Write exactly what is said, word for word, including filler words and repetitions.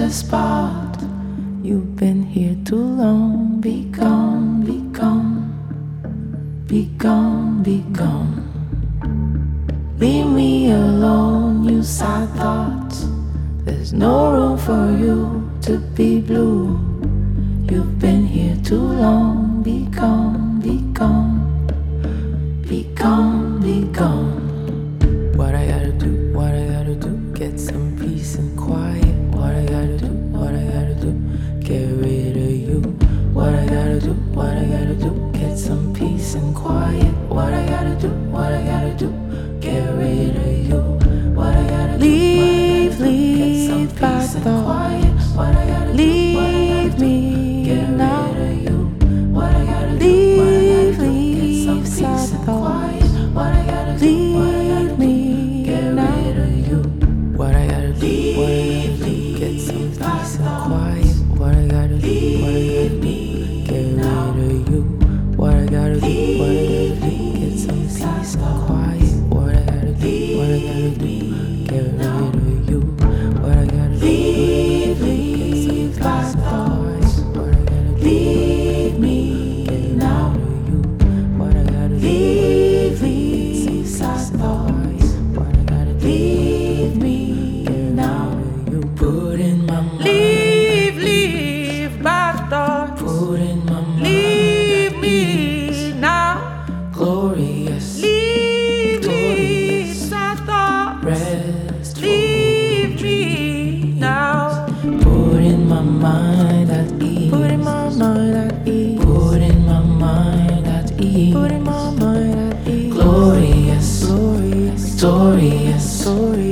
the spot. You've been here too long. Be gone, be gone, be gone, be gone. Leave me alone, you sad thoughts. There's no room for you to be blue. You've been here too long. Be gone, be gone, be gone, be gone. What I gotta do, what I gotta do, get some peace and quiet. What I gotta do, what I gotta do, get rid of you. What I gotta do, what I gotta do, get some peace and quiet. What I gotta do, what I gotta do, get rid of you. What I gotta do, leave, leave, bad thoughts. What I gotta do, leave me get now. Rid of you. What I gotta do, leave, leave, sad thoughts. What I gotta do, leave me get rid of you. What I gotta do, what I gotta do, get some peace and quiet. What I gotta do, what I gotta do, get rid of you. What I gotta do, what I gotta do, get some peace and quiet. What I gotta do, what I gotta do, get rid of you. What I gotta do, leave, leave, bad thoughts. What I gotta do, leave me now. What I gotta do, leave, leave, sad thoughts. What I gotta do, leave me now. Put in my mind. Leave, leave, bad thoughts. Put in my mind. Leave me now. Glorious. Leave me, sad thoughts. Rest. Leave me now. Put in my mind at ease. Put in my mind at ease. Put in my mind at ease. Put in my mind at ease. Glorious. Glorious. Victorious. Glorious.